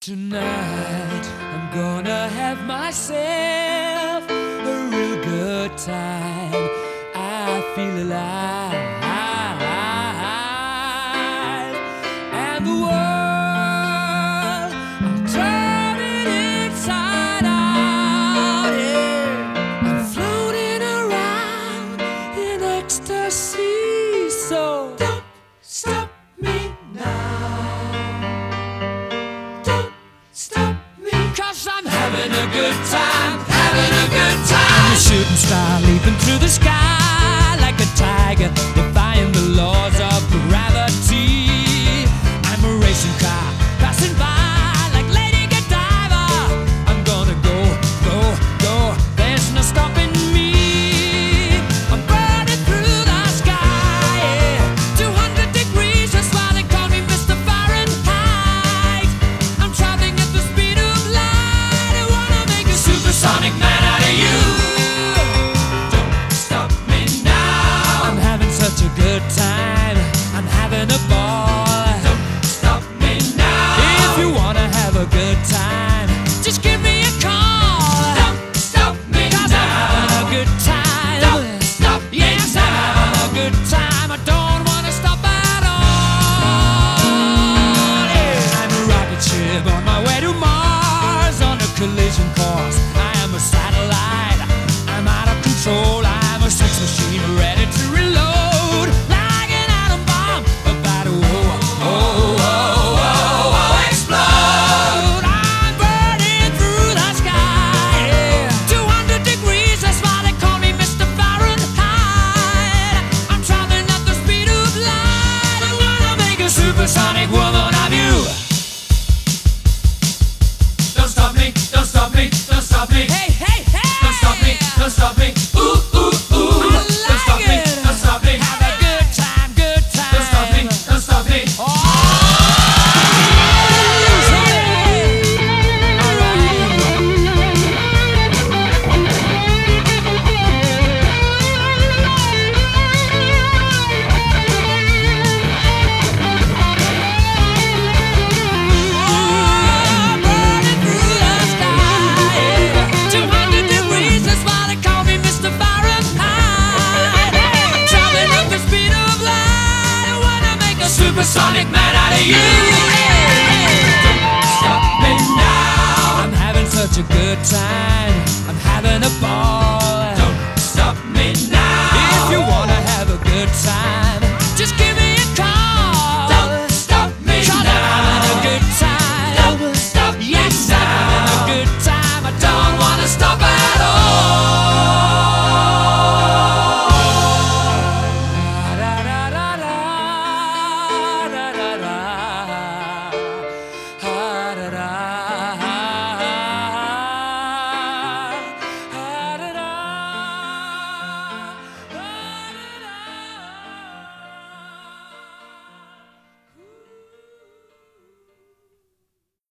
Tonight I'm gonna have myself a real good time. I feel alive, and the world, I'll turn it inside out. Yeah. I'm floating around in ecstasy, so don't stop me now. I'm having a good time, having a good time. I'm a shooting star leaping through the sky like a tiger, defying the laws of gravity. I'm a racing car passing by like Lady Godiva. I'm gonna go, go, go. There's no stopping me. I'm burning through the sky, yeah. 200 degrees, that's why they call me Mr. Fahrenheit. I'm traveling at the speed of light. Supersonic man out of you. Don't stop me now. I'm having such a good time. I'm having a ball. Don't stop me now. If you wanna have a good time, just give me a call. Don't stop me now. I'm having a good time. Don't stop me now. Yes, I'm having a good time. I don't wanna stop at all. Yeah. I'm a rocket ship on my way to Mars on a collision course. I'm a satellite, I'm out of control. I'm a sex machine ready to reload, like an atom bomb about to explode. I'm burning through the sky, yeah. 200 degrees, that's why they call me Mr. Fahrenheit. I'm traveling at the speed of light. I'm gonna make a supersonic woman of you. Don't stop me, don't stop me, don't stop me. Hey, hey, hey! Don't stop me, don't stop me. Ooh, ooh, ooh. Don't stop me, don't stop me. Have a good time, good time. Don't stop me, don't stop me. Oh! Supersonic man out of you. Don't stop me now. I'm having such a good time. I'm having a ball. Don't stop me now. If you wanna have a good time, just give me a call. Don't stop me now. I'm having a good time. Don't stop me now. Yes, I'm having a good time. I don't wanna stop at all. Da da da.